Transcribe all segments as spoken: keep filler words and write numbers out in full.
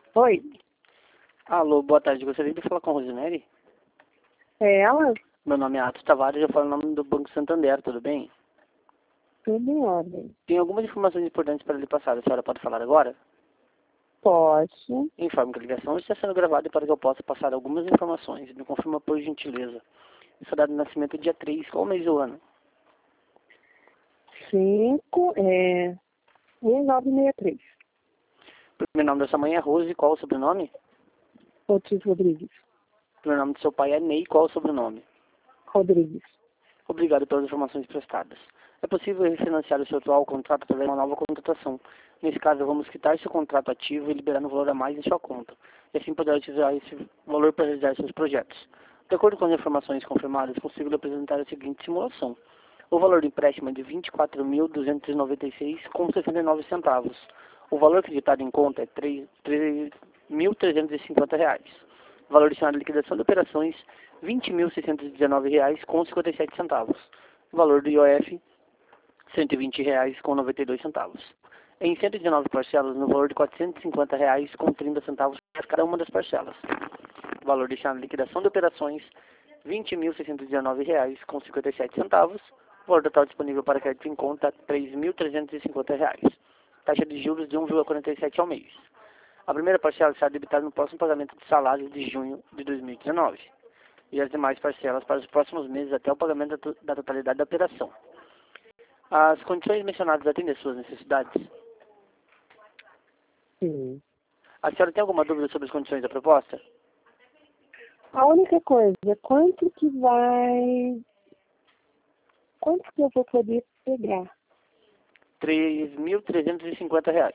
Oi, Alô, boa tarde. Gostaria de falar com a Rosemary? é ela? Meu nome é Atos Tavares, eu falo em nome do Banco Santander, tudo bem? Tudo em ordem. Tem algumas informações importantes para lhe passar. A senhora pode falar agora? Pode. Informo que a ligação está sendo gravada para que eu possa passar algumas informações. Me confirma por gentileza. Sua data de nascimento é dia três, qual o mês do ano? Cinco, é... um nove seis três. O primeiro nome da sua mãe é Rose, qual o sobrenome? Otis Rodrigues. O primeiro nome do seu pai é Ney, qual o sobrenome? Rodrigues. Obrigado pelas informações prestadas. É possível refinanciar o seu atual contrato através de uma nova contratação. Nesse caso, vamos quitar seu contrato ativo e liberar um valor a mais em sua conta. E assim poderá utilizar esse valor para realizar seus projetos. De acordo com as informações confirmadas, consigo lhe apresentar a seguinte simulação. O valor do empréstimo é de vinte e quatro mil duzentos e noventa e seis reais com sessenta e nove centavos. O valor acreditado em conta é três mil trezentos e cinquenta reais. O valor destinado à liquidação de operações, vinte mil seiscentos e dezenove reais com cinquenta e sete centavos. O valor do I O F, cento e vinte reais com noventa e dois centavos. Em cento e dezenove parcelas, no valor de quatrocentos e cinquenta reais com trinta centavos para cada uma das parcelas. O valor destinado à liquidação de operações, vinte mil seiscentos e dezenove reais com cinquenta e sete centavos. O valor total disponível para crédito em conta, três mil trezentos e cinquenta reais. Taxa de juros de um vírgula quarenta e sete ao mês. A primeira parcela será debitada no próximo pagamento de salários de junho de dois mil e dezenove. E as demais parcelas para os próximos meses até o pagamento da, da totalidade da operação. As condições mencionadas atendem às suas necessidades? Sim. A senhora tem alguma dúvida sobre as condições da proposta? A única coisa, quanto que vai... Quanto que eu vou poder pegar? três mil trezentos e cinquenta reais.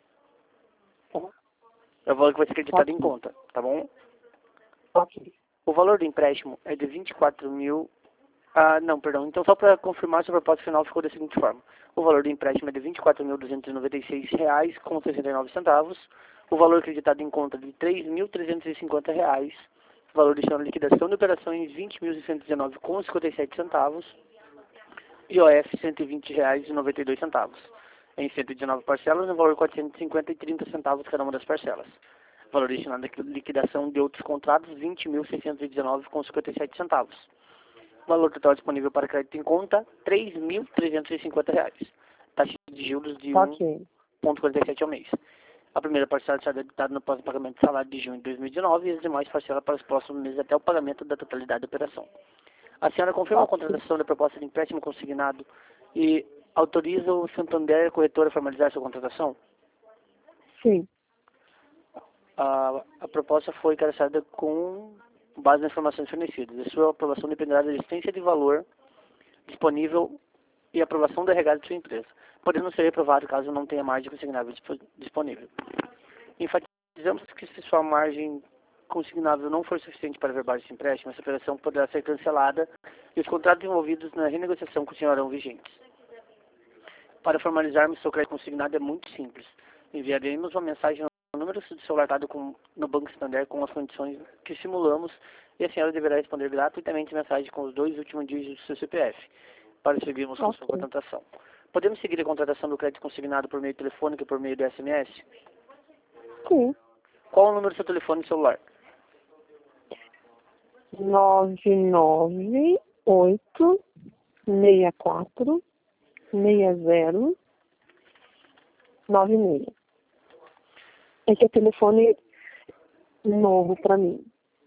É o valor que vai ser acreditado em Ok. conta, tá bom? Ok. O valor do empréstimo é de vinte e quatro mil... Ah, não, perdão. Então, só para confirmar, sua proposta final ficou da seguinte forma. O valor do empréstimo é de vinte e quatro mil duzentos e noventa e seis reais com sessenta e nove centavos. O valor acreditado em conta de três mil trezentos e cinquenta reais. O valor destinado à liquidação de operações, vinte mil seiscentos e dezenove com cinquenta e sete centavos. I O F, cento e vinte reais e noventa e dois centavos. Em cento e dezenove parcelas, no valor de quatrocentos e cinquenta e trinta centavos cada uma das parcelas. Valor destinado à liquidação de outros contratos, vinte mil seiscentos e dezenove com cinquenta e sete centavos. Valor total disponível para crédito em conta, três mil trezentos e cinquenta reais. Taxa de juros de um Ok. vírgula quarenta e sete ao mês. A primeira parcela será debitada no próximo pagamento de salário de junho de dois mil e dezenove e as demais parcelas para os próximos meses até o pagamento da totalidade da operação. A senhora confirma a Ok. contratação da proposta de empréstimo consignado e autoriza o Santander Corretora a formalizar sua contratação? Sim. A, a proposta foi encareçada com base nas informações fornecidas. A sua aprovação dependerá da existência de valor disponível e aprovação do R H de sua empresa, podendo ser reprovado caso não tenha margem consignável disponível. Enfatizamos que se sua margem consignável não for suficiente para verbar esse empréstimo, essa operação poderá ser cancelada e os contratos envolvidos na renegociação continuarão vigentes. Para formalizarmos seu crédito consignado é muito simples. Enviaremos uma mensagem no número de celular dado com, no Banco Santander com as condições que simulamos e a senhora deverá responder gratuitamente a mensagem com os dois últimos dígitos do seu C P F para seguirmos com Ok. sua contratação. Podemos seguir a contratação do crédito consignado por meio telefônico e por meio de S M S? Sim. Qual o número do seu telefone e celular? nove nove oito seis quatro seis zero nove seis. Esse é telefone novo para mim.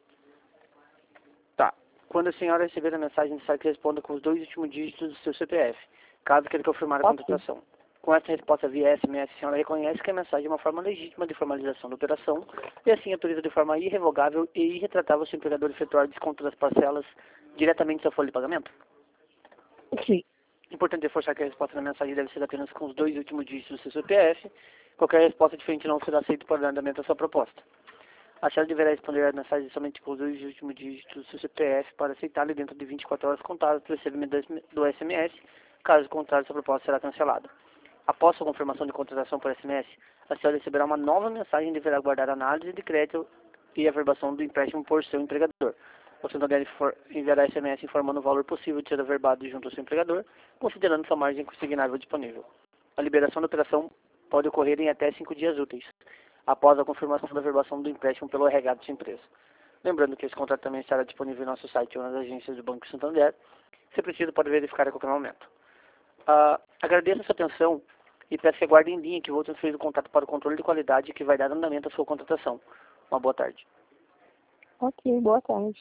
Tá. Quando a senhora receber a mensagem, sabe que responda com os dois últimos dígitos do seu C P F, caso queira confirmar a Ok. contratação. Com essa resposta via S M S, a senhora reconhece que a mensagem é uma forma legítima de formalização da operação e assim autoriza de forma irrevogável e irretratável o seu empregador efetuar o desconto das parcelas diretamente da folha de pagamento? Sim. Importante reforçar que a resposta da mensagem deve ser apenas com os dois últimos dígitos do seu C P F. Qualquer resposta diferente não será aceita para o andamento da sua proposta. A senhora deverá responder a mensagem somente com os dois últimos dígitos do seu C P F para aceitá-la dentro de vinte e quatro horas contadas do recebimento do S M S. Caso contrário, sua proposta será cancelada. Após sua confirmação de contratação por S M S, a senhora receberá uma nova mensagem e deverá aguardar a análise de crédito e a verbação do empréstimo por seu empregador. O Santander enviará S M S informando o valor possível de ser averbado junto ao seu empregador, considerando sua margem consignável disponível. A liberação da operação pode ocorrer em até cinco dias úteis. após a confirmação da verbação do empréstimo pelo R H dessa empresa. Lembrando que esse contrato também estará disponível no nosso site ou nas agências do Banco Santander. Se preciso, pode verificar a qualquer momento. Uh, agradeço a sua atenção e peço que aguarde em linha que vou transferir o contato para o controle de qualidade que vai dar andamento à sua contratação. Uma boa tarde. Ok, boa tarde.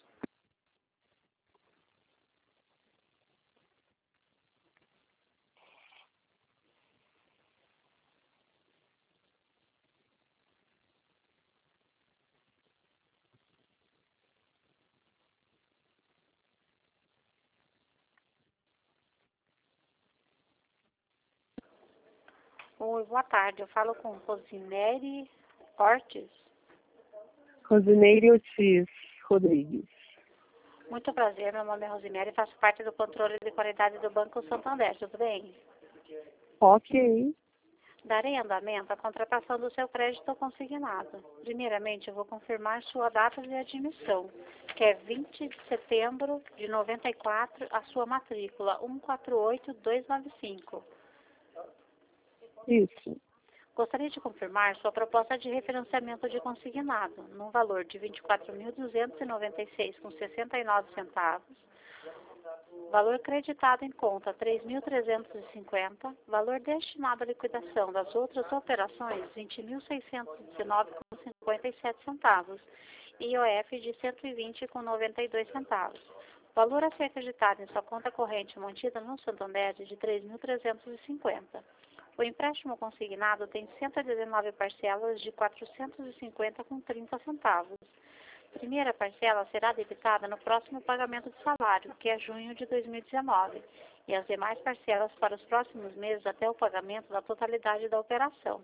Oi, boa tarde. Eu falo com Rosinere Ortiz. Rosineire Ortiz Rodrigues. Muito prazer, meu nome é Rosinere e faço parte do controle de qualidade do Banco Santander, tudo bem? Ok. Darei andamento à contratação do seu crédito consignado. Primeiramente, eu vou confirmar sua data de admissão, que é vinte de setembro de noventa e quatro, a sua matrícula um quatro oito dois nove cinco. Isso. Gostaria de confirmar sua proposta de refinanciamento de consignado, no valor de vinte e quatro mil duzentos e noventa e seis reais com sessenta e nove centavos, valor creditado em conta três mil trezentos e cinquenta reais, valor destinado à liquidação das outras operações vinte mil seiscentos e dezenove reais com cinquenta e sete centavos, I O F de cento e vinte reais com noventa e dois centavos. Valor a ser acreditado em sua conta corrente mantida no Santander de três mil trezentos e cinquenta reais. O empréstimo consignado tem cento e dezenove parcelas de quatrocentos e cinquenta reais com trinta centavos. Primeira parcela será debitada no próximo pagamento de salário, que é junho de dois mil e dezenove, e as demais parcelas para os próximos meses até o pagamento da totalidade da operação.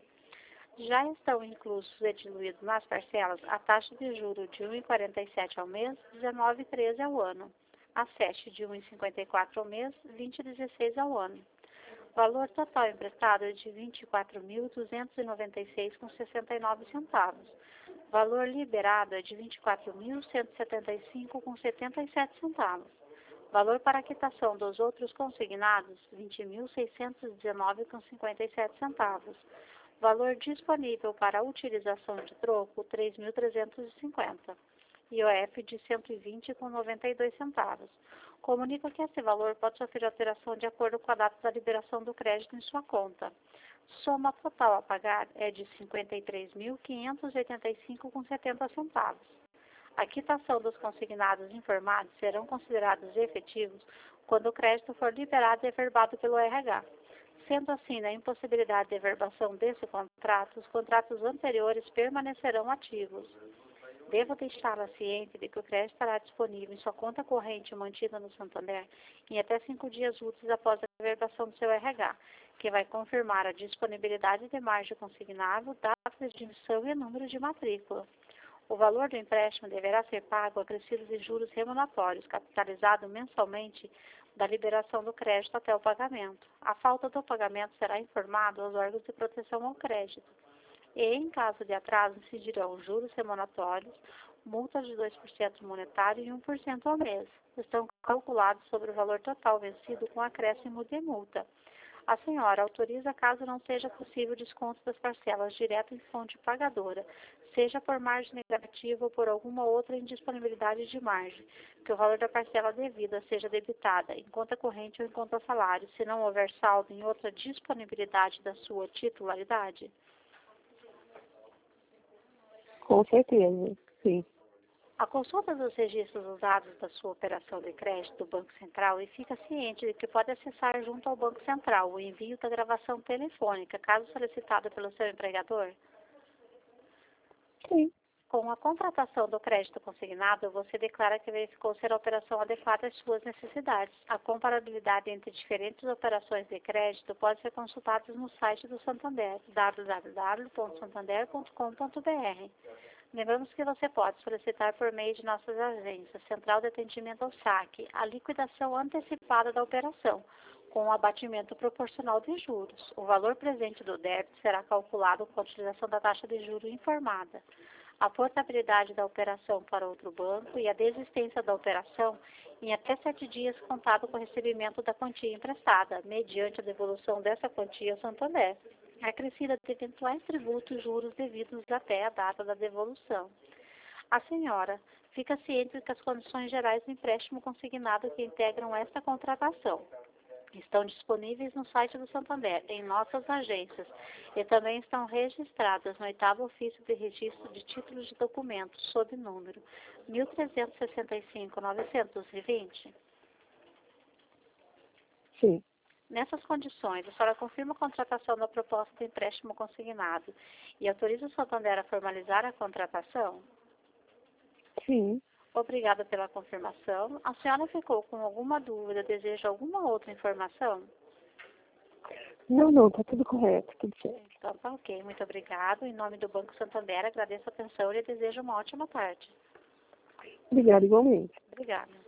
Já estão inclusos e diluídos nas parcelas a taxa de juros de um vírgula quarenta e sete ao mês, dezenove vírgula treze ao ano, a SESC de um vírgula cinquenta e quatro ao mês, vinte vírgula dezesseis ao ano. Valor total emprestado é de vinte e quatro mil duzentos e noventa e seis reais com sessenta e nove centavos. Valor liberado é de vinte e quatro mil cento e setenta e cinco reais com setenta e sete centavos. Valor para quitação dos outros consignados, vinte mil seiscentos e dezenove reais com cinquenta e sete centavos. Valor disponível para utilização de troco, três mil trezentos e cinquenta. I O F de cento e vinte reais com noventa e dois centavos. Comunica que esse valor pode sofrer alteração de acordo com a data da liberação do crédito em sua conta. Soma total a pagar é de cinquenta e três mil quinhentos e oitenta e cinco reais com setenta centavos. A quitação dos consignados informados serão considerados efetivos quando o crédito for liberado e averbado pelo R H. Sendo assim, na impossibilidade de averbação desse contrato, os contratos anteriores permanecerão ativos. Devo deixá-la ciente de que o crédito estará disponível em sua conta corrente mantida no Santander em até cinco dias úteis após a averbação do seu R H, que vai confirmar a disponibilidade de margem consignável, data de emissão e número de matrícula. O valor do empréstimo deverá ser pago acrescido de juros remuneratórios, capitalizado mensalmente da liberação do crédito até o pagamento. A falta do pagamento será informado aos órgãos de proteção ao crédito. E, em caso de atraso, incidirão juros remuneratórios, multas de dois por cento monetário e um por cento ao mês. Estão calculados sobre o valor total vencido com acréscimo de multa. A senhora autoriza caso não seja possível desconto das parcelas direto em fonte pagadora, seja por margem negativa ou por alguma outra indisponibilidade de margem, que o valor da parcela devida seja debitada em conta corrente ou em conta salário, se não houver saldo em outra disponibilidade da sua titularidade? Com certeza, sim. A consulta dos registros usados da sua operação de crédito do Banco Central e fica ciente de que pode acessar junto ao Banco Central o envio da gravação telefônica, caso solicitado pelo seu empregador? Sim. Com a contratação do crédito consignado, você declara que verificou ser a operação adequada às suas necessidades. A comparabilidade entre diferentes operações de crédito pode ser consultada no site do Santander, w w w ponto santander ponto com ponto b r. Lembramos que você pode solicitar por meio de nossas agências, Central de Atendimento ao Saque, a liquidação antecipada da operação, com o abatimento proporcional de juros. O valor presente do débito será calculado com a utilização da taxa de juros informada. A portabilidade da operação para outro banco e a desistência da operação em até sete dias contado com o recebimento da quantia emprestada, mediante a devolução dessa quantia ao Santander. acrescida de eventuais tributos e juros devidos até a data da devolução. A senhora fica ciente de que as condições gerais do empréstimo consignado que integram esta contratação estão disponíveis no site do Santander, em nossas agências, e também estão registradas no oitavo ofício de registro de títulos de documentos, sob número mil trezentos e sessenta e cinco, novecentos e vinte. Sim. Nessas condições, a senhora confirma a contratação da proposta de empréstimo consignado e autoriza o Santander a formalizar a contratação? Sim. Obrigada pela confirmação. A senhora ficou com alguma dúvida, deseja alguma outra informação? Não, não, tá tudo correto, tudo certo. Então tá ok, muito obrigado. Em nome do Banco Santander, agradeço a atenção e desejo uma ótima tarde. Obrigada igualmente. Obrigada.